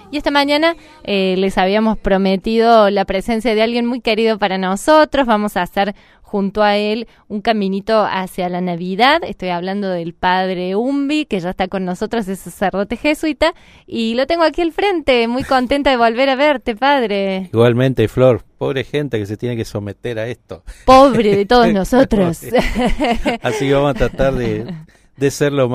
Y esta mañana les habíamos prometido la presencia de alguien muy querido para nosotros. Vamos a hacer junto a él un caminito hacia la Navidad. Estoy hablando del padre Umbi, que ya está con nosotros, es sacerdote jesuita, y lo tengo aquí al frente. Muy contenta de volver a verte, padre. Igualmente, Flor. Pobre gente que se tiene que someter a esto. Pobre de todos nosotros. Así que vamos a tratar de ser lo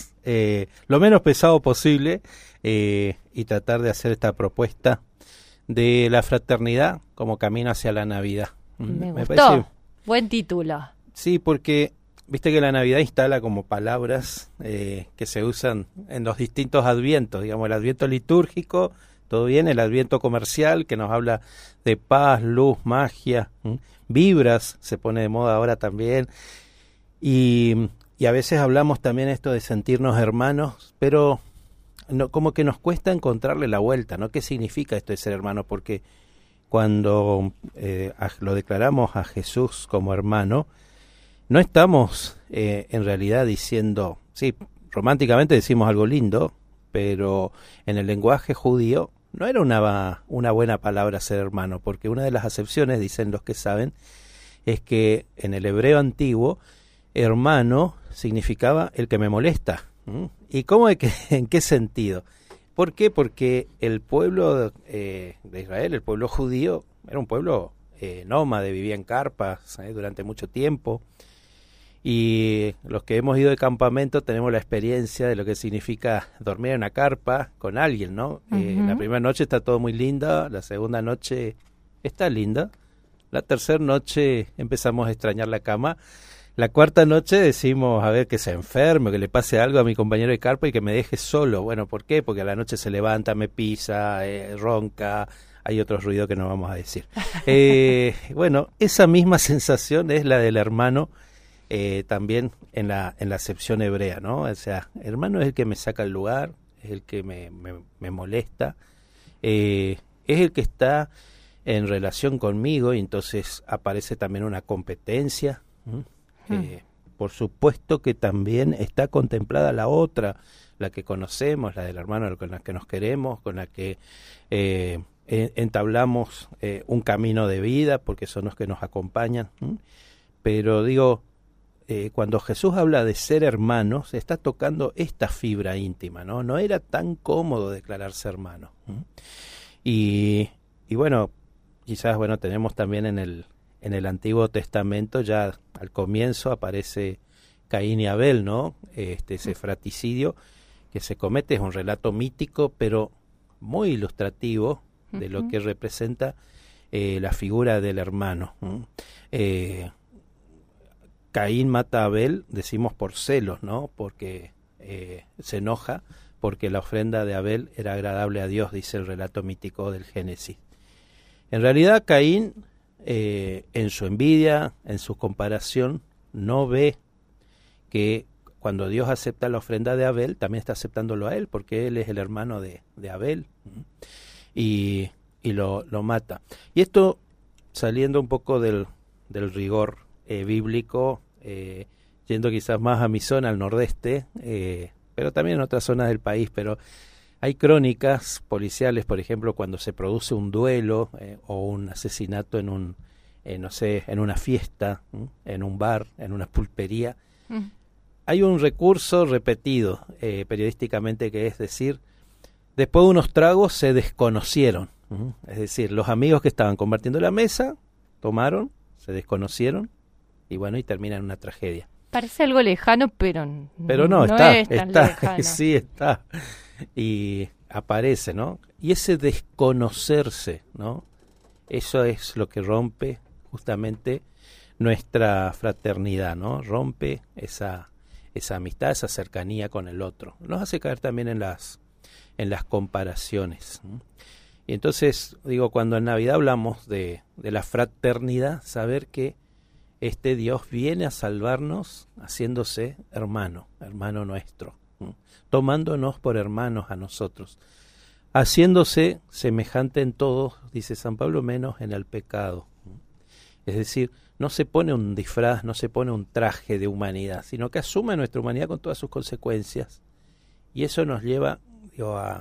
menos pesado posible y tratar de hacer esta propuesta de la fraternidad como camino hacia la Navidad. Me gustó. Buen título. Sí, porque viste que la Navidad instala como palabras que se usan en los distintos advientos, digamos, el adviento litúrgico, todo bien, el adviento comercial que nos habla de paz, luz, magia, vibras, se pone de moda ahora también, y a veces hablamos también esto de sentirnos hermanos, pero no, como que nos cuesta encontrarle la vuelta, ¿no? ¿Qué significa esto de ser hermano? Porque cuando lo declaramos a Jesús como hermano, no estamos en realidad diciendo, sí, románticamente decimos algo lindo, pero en el lenguaje judío no era una buena palabra ser hermano, porque una de las acepciones, dicen los que saben, es que en el hebreo antiguo, hermano significaba el que me molesta. ¿Y cómo en qué sentido? ¿Por qué? Porque el pueblo de Israel, el pueblo judío, era un pueblo nómade, vivía en carpas durante mucho tiempo. Y los que hemos ido de campamento tenemos la experiencia de lo que significa dormir en una carpa con alguien, ¿no? La primera noche está todo muy linda, la segunda noche está linda, la tercera noche empezamos a extrañar la cama, la cuarta noche decimos, a ver, que se enferme, que le pase algo a mi compañero de carpa y que me deje solo. Bueno, ¿por qué? Porque a la noche se levanta, me pisa, ronca, hay otro ruido que no vamos a decir. Bueno, esa misma sensación es la del hermano también en la acepción hebrea, ¿no? O sea, hermano es el que me saca el lugar, es el que me molesta, es el que está en relación conmigo y entonces aparece también una competencia. Por supuesto que también está contemplada la otra, la que conocemos, la del hermano con la que nos queremos, con la que entablamos un camino de vida, porque son los que nos acompañan. Pero digo, cuando Jesús habla de ser hermanos, está tocando esta fibra íntima, ¿no? No era tan cómodo declararse hermano. Y bueno, quizás, bueno, tenemos también en el Antiguo Testamento, ya al comienzo aparece Caín y Abel, ¿no? Ese fratricidio que se comete, es un relato mítico, pero muy ilustrativo de lo que representa la figura del hermano. Caín mata a Abel, decimos por celos, ¿no? Porque se enoja, porque la ofrenda de Abel era agradable a Dios, dice el relato mítico del Génesis. En realidad Caín, en su envidia, en su comparación, no ve que cuando Dios acepta la ofrenda de Abel, también está aceptándolo a él, porque él es el hermano de Abel, y lo mata. Y esto, saliendo un poco del rigor bíblico, yendo quizás más a mi zona, al nordeste, pero también en otras zonas del país, pero hay crónicas policiales, por ejemplo, cuando se produce un duelo o un asesinato en en una fiesta, en un bar, en una pulpería. Hay un recurso repetido periodísticamente, que es decir, después de unos tragos se desconocieron. Es decir, los amigos que estaban compartiendo la mesa tomaron, se desconocieron y bueno, y termina en una tragedia. Parece algo lejano, pero no está, lejano. Sí está. Y aparece, ¿no? Y ese desconocerse, ¿no? Eso es lo que rompe justamente nuestra fraternidad, ¿no? Rompe esa amistad, esa cercanía con el otro. Nos hace caer también en las comparaciones. Y entonces, digo, cuando en Navidad hablamos de la fraternidad, saber que este Dios viene a salvarnos haciéndose hermano nuestro, tomándonos por hermanos a nosotros, haciéndose semejante en todo, dice San Pablo, menos en el pecado. Es decir, no se pone un disfraz, no se pone un traje de humanidad, sino que asume nuestra humanidad con todas sus consecuencias. Y eso nos lleva,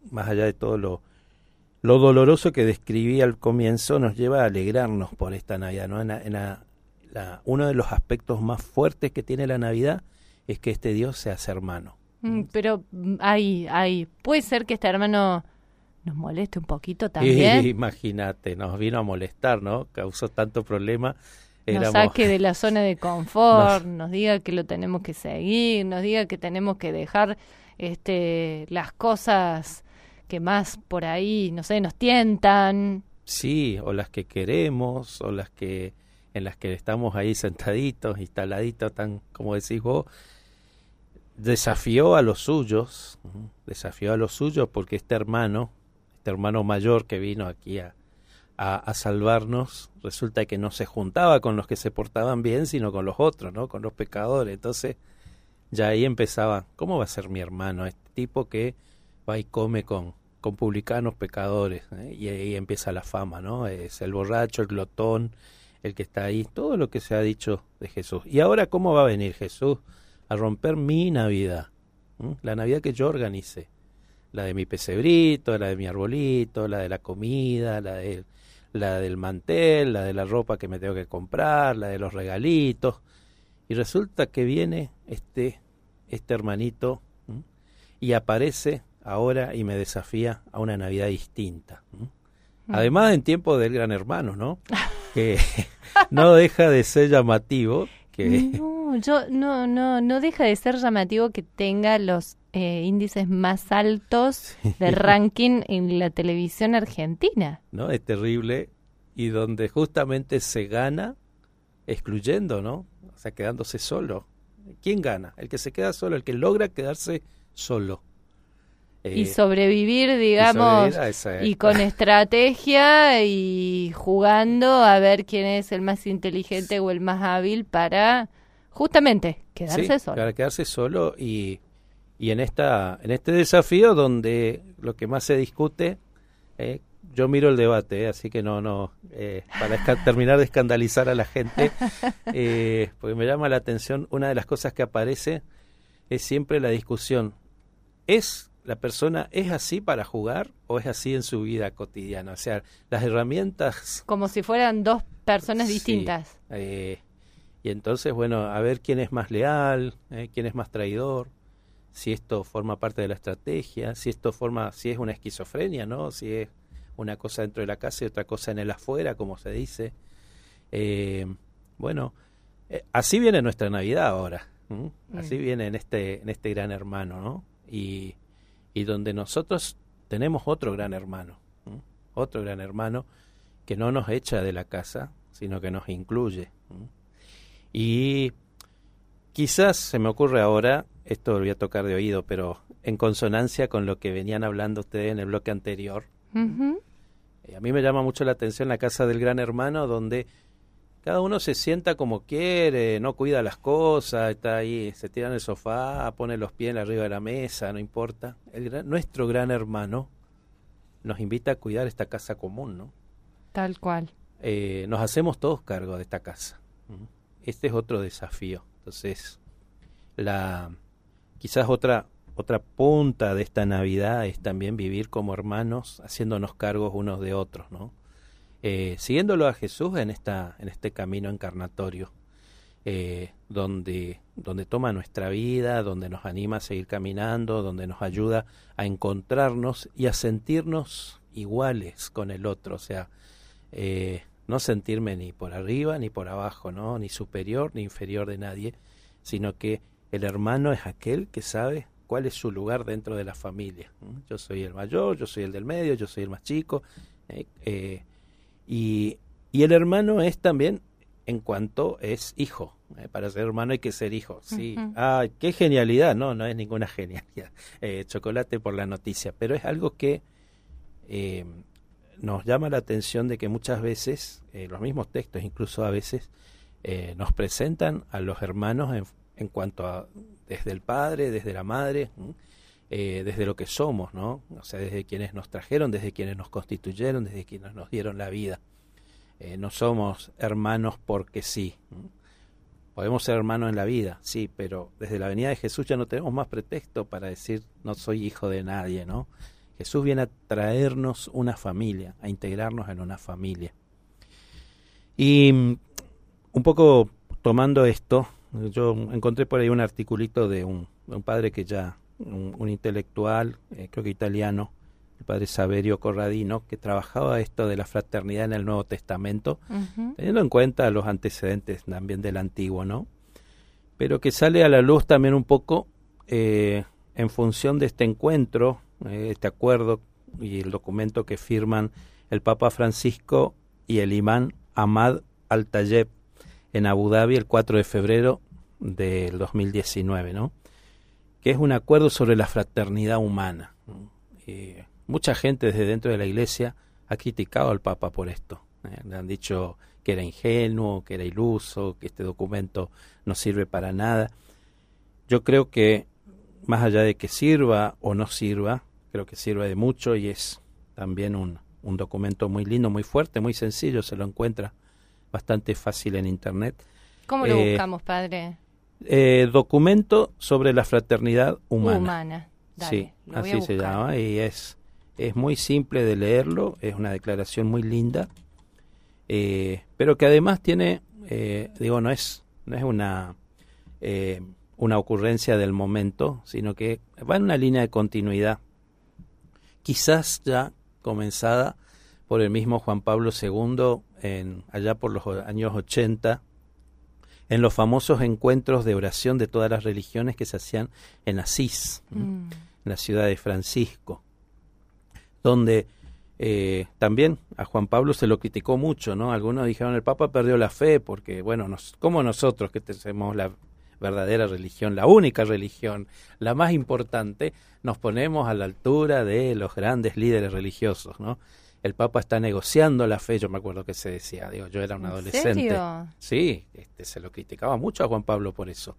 más allá de todo lo doloroso que describí al comienzo, nos lleva a alegrarnos por esta Navidad, ¿no? Uno de los aspectos más fuertes que tiene la Navidad es que este Dios se hace hermano. Pero puede ser que este hermano nos moleste un poquito también. Imagínate, nos vino a molestar, ¿no? Causó tanto problema. Nos saque de la zona de confort, nos diga que lo tenemos que seguir, nos diga que tenemos que dejar las cosas que más por ahí, no sé, nos tientan. Sí, o las que queremos, o en las que estamos ahí sentaditos, instaladitos, tan como decís vos. Desafió a los suyos porque este hermano mayor que vino aquí a salvarnos, resulta que no se juntaba con los que se portaban bien, sino con los otros, ¿no? Con los pecadores. Entonces, ya ahí empezaba, ¿cómo va a ser mi hermano? Este tipo que va y come con publicanos pecadores, ¿eh? Y ahí empieza la fama, ¿no? Es el borracho, el glotón, el que está ahí, todo lo que se ha dicho de Jesús. Y ahora, ¿cómo va a venir Jesús a romper mi Navidad? La Navidad que yo organicé. La de mi pesebrito, la de mi arbolito, la de la comida, la del mantel, la de la ropa que me tengo que comprar, la de los regalitos. Y resulta que viene este hermanito y aparece ahora y me desafía a una Navidad distinta. Además, en tiempo del Gran Hermano, ¿no? Que no deja de ser llamativo. No deja de ser llamativo que tenga los índices más altos de ranking en la televisión argentina. No, es terrible, y donde justamente se gana excluyendo, ¿no? O sea, quedándose solo. ¿Quién gana? El que se queda solo, el que logra quedarse solo. Y sobrevivir, digamos, y con estrategia y jugando a ver quién es el más inteligente o el más hábil para justamente quedarse solo. Para quedarse solo y en este desafío donde lo que más se discute, yo miro el debate, así que para terminar de escandalizar a la gente, porque me llama la atención, una de las cosas que aparece es siempre la discusión, ¿la persona es así para jugar o es así en su vida cotidiana? O sea, las herramientas... Como si fueran dos personas distintas. Y entonces, bueno, a ver quién es más leal, quién es más traidor, si esto forma parte de la estrategia, si es una esquizofrenia, ¿no? Si es una cosa dentro de la casa y otra cosa en el afuera, como se dice. Así viene nuestra Navidad ahora. Así viene en este Gran Hermano, ¿no? Y donde nosotros tenemos otro gran hermano que no nos echa de la casa, sino que nos incluye. Y quizás se me ocurre ahora, esto lo voy a tocar de oído, pero en consonancia con lo que venían hablando ustedes en el bloque anterior, a mí me llama mucho la atención la casa del Gran Hermano, donde cada uno se sienta como quiere, no cuida las cosas, está ahí, se tira en el sofá, pone los pies arriba de la mesa, no importa. Nuestro Gran Hermano nos invita a cuidar esta casa común, ¿no? Tal cual. Nos hacemos todos cargo de esta casa. Este es otro desafío. Entonces, quizás otra punta de esta Navidad es también vivir como hermanos, haciéndonos cargos unos de otros, ¿no? Siguiéndolo a Jesús en este camino encarnatorio, donde toma nuestra vida, donde nos anima a seguir caminando, donde nos ayuda a encontrarnos y a sentirnos iguales con el otro, o sea, no sentirme ni por arriba ni por abajo, ¿no? Ni superior ni inferior de nadie, sino que el hermano es aquel que sabe cuál es su lugar dentro de la familia. Yo soy el mayor, yo soy el del medio, yo soy el más chico, y el hermano es también en cuanto es hijo. Para ser hermano hay que ser hijo. Sí. ¡Qué genialidad! No es ninguna genialidad. Chocolate por la noticia. Pero es algo que nos llama la atención de que muchas veces, los mismos textos incluso a veces, nos presentan a los hermanos en cuanto a desde el padre, desde la madre, desde lo que somos, ¿no? O sea, desde quienes nos trajeron, desde quienes nos constituyeron, desde quienes nos dieron la vida. No somos hermanos porque sí. Podemos ser hermanos en la vida, sí, pero desde la venida de Jesús ya no tenemos más pretexto para decir no soy hijo de nadie, ¿no? Jesús viene a traernos una familia, a integrarnos en una familia. Y un poco tomando esto, yo encontré por ahí un articulito de un padre que ya, un intelectual, creo que italiano, el padre Saverio Corradino, que trabajaba esto de la fraternidad en el Nuevo Testamento, teniendo en cuenta los antecedentes también del Antiguo, ¿no? Pero que sale a la luz también un poco en función de este encuentro, este acuerdo y el documento que firman el Papa Francisco y el imán Ahmad Al-Tayeb en Abu Dhabi el 4 de febrero del 2019, ¿no? Que es un acuerdo sobre la fraternidad humana. Mucha gente desde dentro de la Iglesia ha criticado al Papa por esto. Le han dicho que era ingenuo, que era iluso, que este documento no sirve para nada. Yo creo que más allá de que sirva o no sirva, creo que sirve de mucho y es también un documento muy lindo, muy fuerte, muy sencillo, se lo encuentra bastante fácil en internet. ¿Cómo lo buscamos, padre? Documento sobre la fraternidad humana. Dale, sí, así se llama y es muy simple de leerlo, es una declaración muy linda, pero que además tiene, no es una ocurrencia del momento, sino que va en una línea de continuidad, quizás ya comenzada por el mismo Juan Pablo II allá por los años 80, en los famosos encuentros de oración de todas las religiones que se hacían en Asís, en la ciudad de Francisco, donde también a Juan Pablo se lo criticó mucho, ¿no? Algunos dijeron el Papa perdió la fe porque, bueno, como nosotros que tenemos la verdadera religión, la única religión, la más importante, nos ponemos a la altura de los grandes líderes religiosos, ¿no? El Papa está negociando la fe, yo me acuerdo que se decía, yo era un adolescente. ¿En serio? Sí, se lo criticaba mucho a Juan Pablo por eso,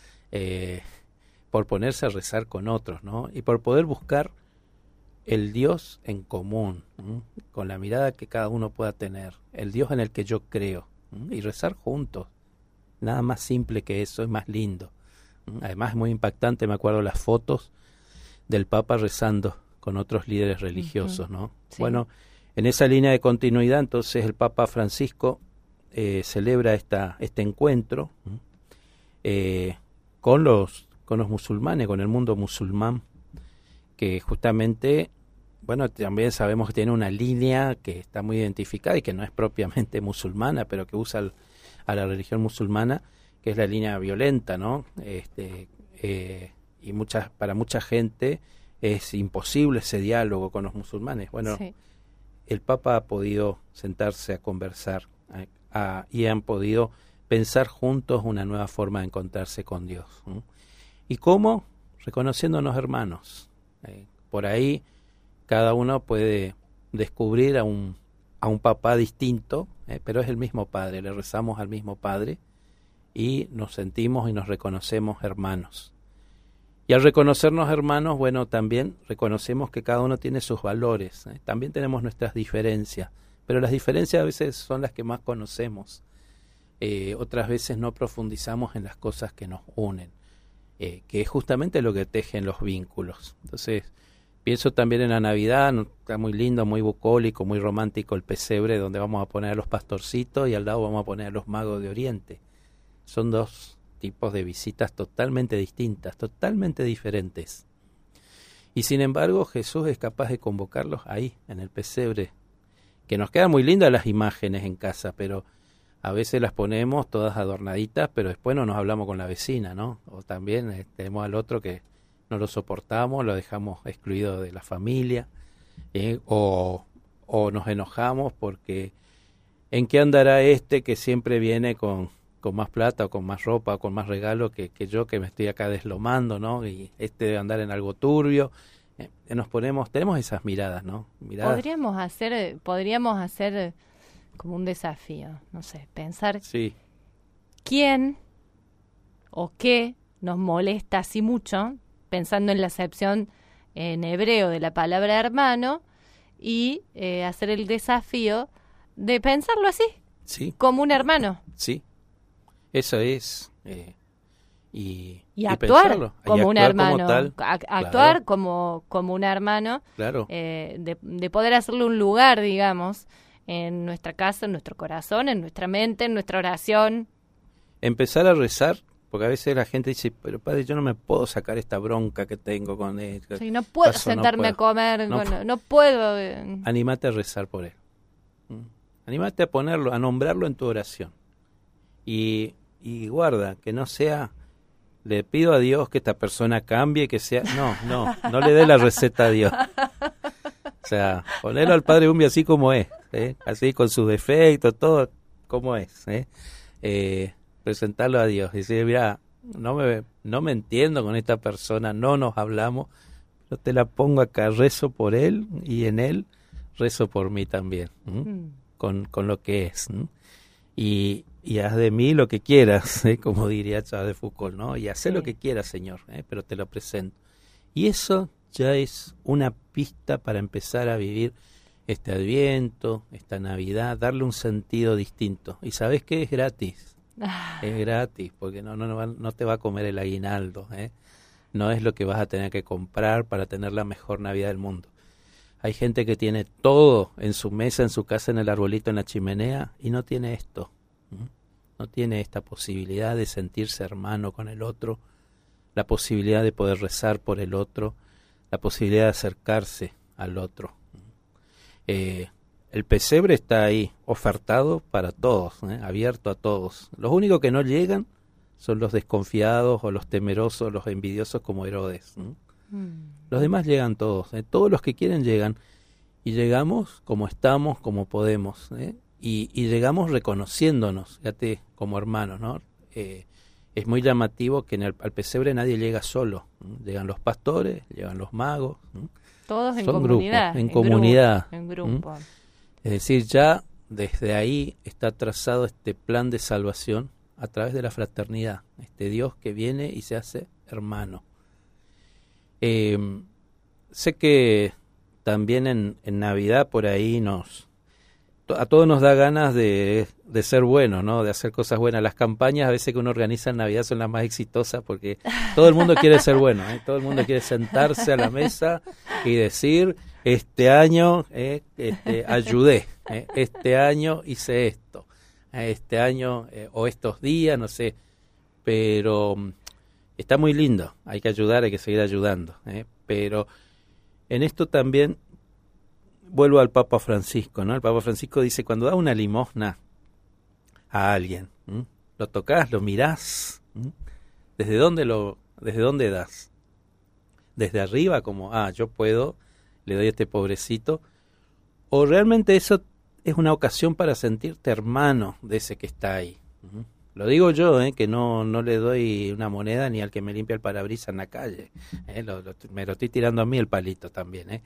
por ponerse a rezar con otros, ¿no? Y por poder buscar el Dios en común, con la mirada que cada uno pueda tener, el Dios en el que yo creo, y rezar juntos. Nada más simple que eso, es más lindo. Además es muy impactante, me acuerdo las fotos del Papa rezando con otros líderes religiosos, ¿no? Sí. Bueno, en esa línea de continuidad, entonces el Papa Francisco celebra este encuentro con los musulmanes, con el mundo musulmán, que justamente, bueno, también sabemos que tiene una línea que está muy identificada y que no es propiamente musulmana, pero que usa a la religión musulmana, que es la línea violenta, ¿no? Y para mucha gente es imposible ese diálogo con los musulmanes. Bueno, sí. El Papa ha podido sentarse a conversar y han podido pensar juntos una nueva forma de encontrarse con Dios. ¿Y cómo? Reconociéndonos hermanos. Por ahí cada uno puede descubrir a un papá distinto, pero es el mismo Padre, le rezamos al mismo Padre y nos sentimos y nos reconocemos hermanos. Y al reconocernos hermanos, bueno, también reconocemos que cada uno tiene sus valores, también tenemos nuestras diferencias, pero las diferencias a veces son las que más conocemos, otras veces no profundizamos en las cosas que nos unen, que es justamente lo que tejen los vínculos. Entonces, pienso también en la Navidad, está muy lindo, muy bucólico, muy romántico el pesebre donde vamos a poner a los pastorcitos y al lado vamos a poner a los magos de Oriente. Son dos tipos de visitas totalmente distintas, totalmente diferentes. Y sin embargo Jesús es capaz de convocarlos ahí, en el pesebre, que nos quedan muy lindas las imágenes en casa, pero a veces las ponemos todas adornaditas, pero después no nos hablamos con la vecina, ¿no? O también tenemos al otro que no lo soportamos, lo dejamos excluido de la familia, o nos enojamos porque ¿en qué andará este que siempre viene con más plata o con más ropa o con más regalo que yo que me estoy acá deslomando, ¿no? Y este debe andar en algo turbio. Tenemos esas miradas, ¿no? Podríamos hacer como un desafío, no sé, pensar sí. ¿Quién o qué nos molesta así mucho, pensando en la acepción en hebreo de la palabra hermano, y hacer el desafío de pensarlo así, sí. como un hermano. Sí, eso es. y actuar pensarlo, como un hermano, como tal, actuar claro, como un hermano, claro. De poder hacerle un lugar, digamos, en nuestra casa, en nuestro corazón, en nuestra mente, en nuestra oración. Empezar a rezar, porque a veces la gente dice, pero padre, yo no me puedo sacar esta bronca que tengo con él. Sí, no puedo Paso, sentarme no puedo. a comer, No, no puedo. Anímate a rezar por él. Anímate a ponerlo, a nombrarlo en tu oración. Y guarda, que no sea, le pido a Dios que esta persona cambie, que sea, no le dé la receta a Dios. O sea, ponerlo al Padre Umbi así como es, así con sus defectos, todo como es, presentarlo a Dios, decir, mira, no me entiendo con esta persona, no nos hablamos, yo te la pongo acá, rezo por él y en él rezo por mí también, con lo que es, y haz de mí lo que quieras, como diría Charles de Foucault, ¿no? Y haz lo que quieras, Señor, pero te lo presento. Y eso ya es una pista para empezar a vivir este Adviento, esta Navidad, darle un sentido distinto. ¿Y sabes qué? Es gratis. Es gratis, porque no te va a comer el aguinaldo, no es lo que vas a tener que comprar para tener la mejor Navidad del mundo. Hay gente que tiene todo en su mesa, en su casa, en el arbolito, en la chimenea, y no tiene esto. No tiene esta posibilidad de sentirse hermano con el otro, la posibilidad de poder rezar por el otro, la posibilidad de acercarse al otro. El pesebre está ahí, ofertado para todos, abierto a todos. Los únicos que no llegan son los desconfiados o los temerosos, los envidiosos como Herodes. Los demás llegan todos, todos los que quieren llegan, y llegamos como estamos, como podemos, y llegamos reconociéndonos, fíjate, como hermanos, ¿no? Es muy llamativo que al pesebre nadie llega solo, llegan los pastores, llegan los magos, todos en son comunidad, grupos, en comunidad, en grupo. Es decir, ya desde ahí está trazado este plan de salvación a través de la fraternidad, este Dios que viene y se hace hermano. Sé que también en Navidad por ahí a todos nos da ganas de ser buenos, ¿no? De hacer cosas buenas. Las campañas a veces que uno organiza en Navidad son las más exitosas porque todo el mundo quiere ser bueno, todo el mundo quiere sentarse a la mesa y decir, este año ayudé, este año hice esto, este año o estos días, no sé, pero está muy lindo, hay que ayudar, hay que seguir ayudando, pero en esto también vuelvo al Papa Francisco, ¿no? El Papa Francisco dice, cuando da una limosna a alguien, lo tocas, lo mirás, ¿desde dónde das? Desde arriba, como, yo puedo, le doy a este pobrecito, o realmente eso es una ocasión para sentirte hermano de ese que está ahí. Lo digo yo, que no le doy una moneda ni al que me limpia el parabrisas en la calle, me lo estoy tirando a mí el palito también,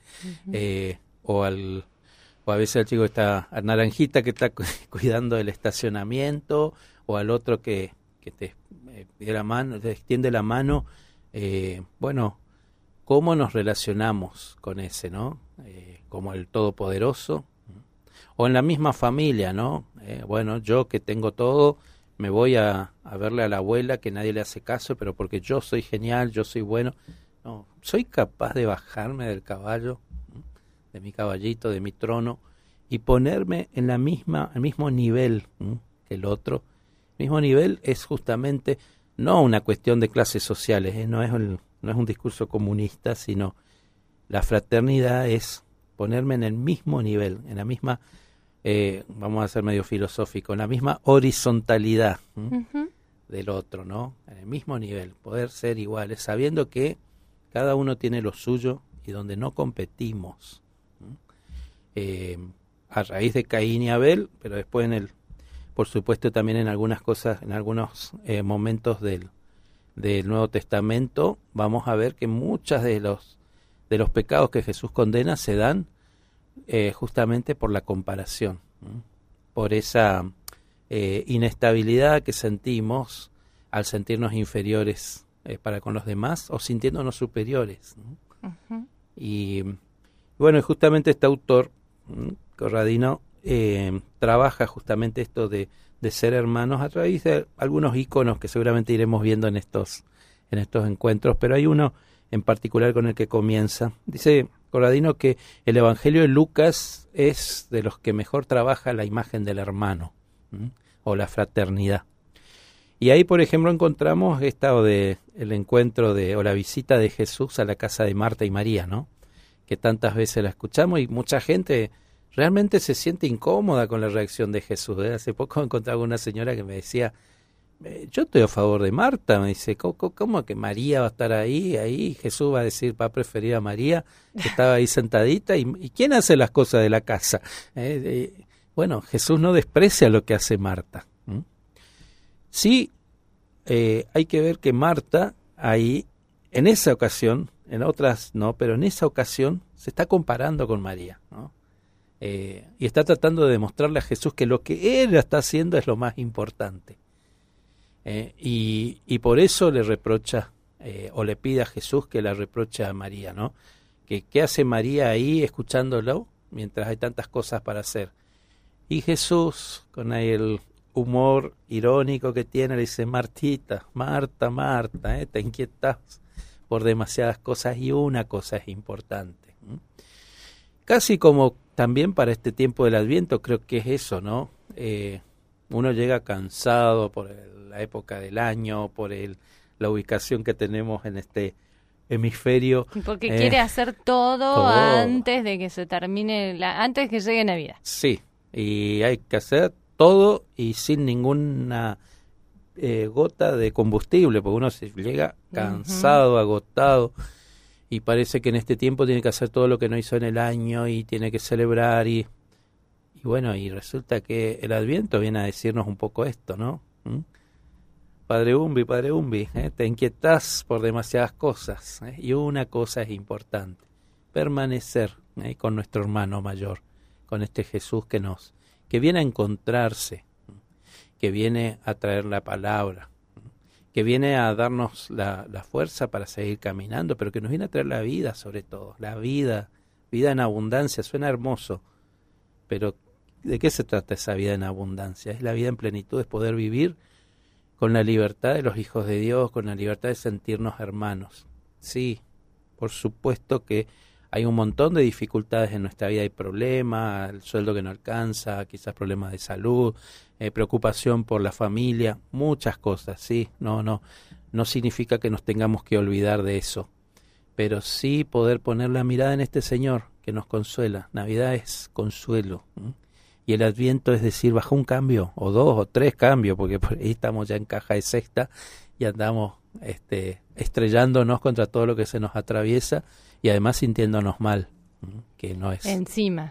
o a veces al chico que está, a Naranjita que está cuidando el estacionamiento, o al otro que te pide la mano, te extiende la mano. Bueno, ¿cómo nos relacionamos con ese, no? Como el Todopoderoso, o en la misma familia, ¿no? Bueno, yo que tengo todo, me voy a verle a la abuela que nadie le hace caso, pero porque yo soy genial, yo soy bueno. No, soy capaz de bajarme del caballo, de mi caballito, de mi trono, y ponerme en el mismo nivel que el otro. El mismo nivel es justamente no una cuestión de clases sociales, no es un discurso comunista, sino la fraternidad es ponerme en el mismo nivel, en la misma, vamos a ser medio filosófico, en la misma horizontalidad del otro, ¿no? En el mismo nivel, poder ser iguales, sabiendo que cada uno tiene lo suyo y donde no competimos. A raíz de Caín y Abel, pero después por supuesto también en algunas cosas, en algunos momentos del Nuevo Testamento, vamos a ver que muchas de los pecados que Jesús condena se dan justamente por la comparación, por esa inestabilidad que sentimos al sentirnos inferiores para con los demás o sintiéndonos superiores. Y bueno, justamente este autor, Corradino, trabaja justamente esto de de ser hermanos a través de algunos íconos que seguramente iremos viendo en estos encuentros, pero hay uno en particular con el que comienza. Dice Corradino que el Evangelio de Lucas es de los que mejor trabaja la imagen del hermano, o la fraternidad. Y ahí, por ejemplo, encontramos el encuentro o la visita de Jesús a la casa de Marta y María, ¿no? Que tantas veces la escuchamos y mucha gente realmente se siente incómoda con la reacción de Jesús. Hace poco encontraba una señora que me decía, yo estoy a favor de Marta. Me dice, ¿cómo que María va a estar ahí? Jesús va a decir, va a preferir a María, que estaba ahí sentadita. ¿Y quién hace las cosas de la casa? Bueno, Jesús no desprecia lo que hace Marta. Sí, hay que ver que Marta ahí, en esa ocasión, en otras no, pero en esa ocasión se está comparando con María, ¿no? Y está tratando de demostrarle a Jesús que lo que él está haciendo es lo más importante. Y por eso le reprocha, o le pide a Jesús que la reproche a María, ¿no? ¿Qué hace María ahí escuchándolo mientras hay tantas cosas para hacer? Y Jesús, con el humor irónico que tiene, le dice, Martita, Marta, te inquietas por demasiadas cosas y una cosa es importante. Casi como también para este tiempo del Adviento, creo que es eso, ¿no? Uno llega cansado por la época del año, por la ubicación que tenemos en este hemisferio. Porque quiere hacer todo antes de que se termine, antes de que llegue Navidad. Sí, y hay que hacer todo y sin ninguna gota de combustible, porque uno se llega cansado, agotado, y parece que en este tiempo tiene que hacer todo lo que no hizo en el año y tiene que celebrar y bueno, y resulta que el Adviento viene a decirnos un poco esto, ¿no? Padre Umbi, te inquietas por demasiadas cosas, y una cosa es importante, permanecer con nuestro hermano mayor, con este Jesús que viene a encontrarse, que viene a traer la palabra, que viene a darnos la fuerza para seguir caminando, pero que nos viene a traer la vida sobre todo, la vida en abundancia. Suena hermoso, pero ¿de qué se trata esa vida en abundancia? Es la vida en plenitud, es poder vivir con la libertad de los hijos de Dios, con la libertad de sentirnos hermanos. Sí, por supuesto que hay un montón de dificultades en nuestra vida, hay problemas, el sueldo que no alcanza, quizás problemas de salud, preocupación por la familia, muchas cosas, sí, no significa que nos tengamos que olvidar de eso, pero sí poder poner la mirada en este Señor que nos consuela. Navidad es consuelo, y el Adviento es decir, bajo un cambio, o 2 o 3 cambios, porque por ahí estamos ya en caja de sexta y andamos estrellándonos contra todo lo que se nos atraviesa, y además sintiéndonos mal, que no es... Encima.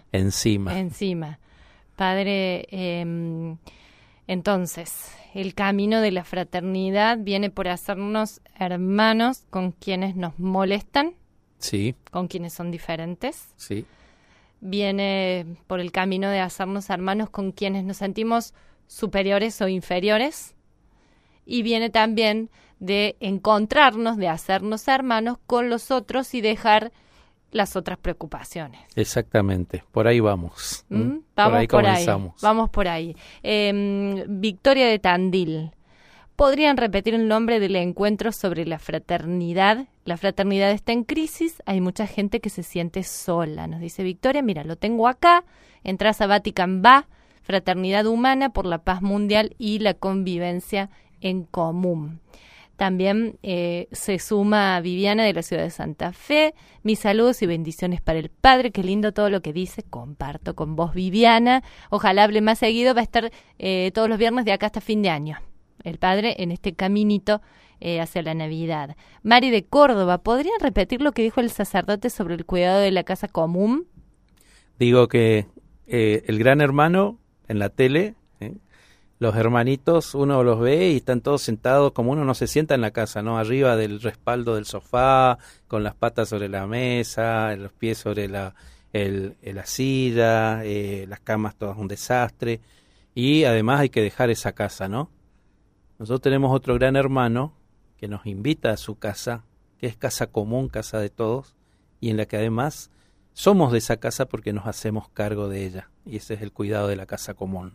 Padre, entonces, el camino de la fraternidad viene por hacernos hermanos con quienes nos molestan, sí, con quienes son diferentes. Sí. Viene por el camino de hacernos hermanos con quienes nos sentimos superiores o inferiores. Y viene también de encontrarnos, de hacernos hermanos con los otros y dejar las otras preocupaciones. Exactamente, por ahí vamos. Vamos por ahí. Victoria de Tandil. ¿Podrían repetir el nombre del encuentro sobre la fraternidad? La fraternidad está en crisis, hay mucha gente que se siente sola, nos dice Victoria. Mira, lo tengo acá, entras a Vatican Va, Fraternidad Humana por la Paz Mundial y la Convivencia en Común. También se suma Viviana de la ciudad de Santa Fe. Mis saludos y bendiciones para el Padre. Qué lindo todo lo que dice. Comparto con vos, Viviana. Ojalá hable más seguido. Va a estar todos los viernes de acá hasta fin de año. El Padre en este caminito hacia la Navidad. Mari de Córdoba. ¿Podrían repetir lo que dijo el sacerdote sobre el cuidado de la casa común? Digo que el Gran Hermano en la tele... Los hermanitos, uno los ve y están todos sentados como uno no se sienta en la casa, ¿no? Arriba del respaldo del sofá, con las patas sobre la mesa, los pies sobre la silla, las camas todas un desastre. Y además hay que dejar esa casa, ¿no? Nosotros tenemos otro gran hermano que nos invita a su casa, que es casa común, casa de todos, y en la que además somos de esa casa porque nos hacemos cargo de ella. Y ese es el cuidado de la casa común, ¿no?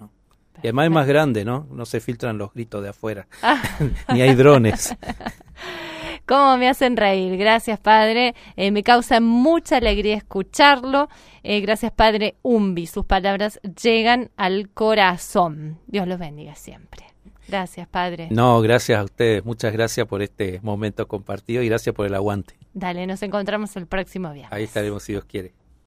Y además es más grande, ¿no? No se filtran los gritos de afuera, ni hay drones. ¿Cómo me hacen reír? Gracias, Padre. Me causa mucha alegría escucharlo. Gracias, Padre Umbi. Sus palabras llegan al corazón. Dios los bendiga siempre. Gracias, Padre. No, gracias a ustedes. Muchas gracias por este momento compartido y gracias por el aguante. Dale, nos encontramos el próximo viernes. Ahí estaremos si Dios quiere.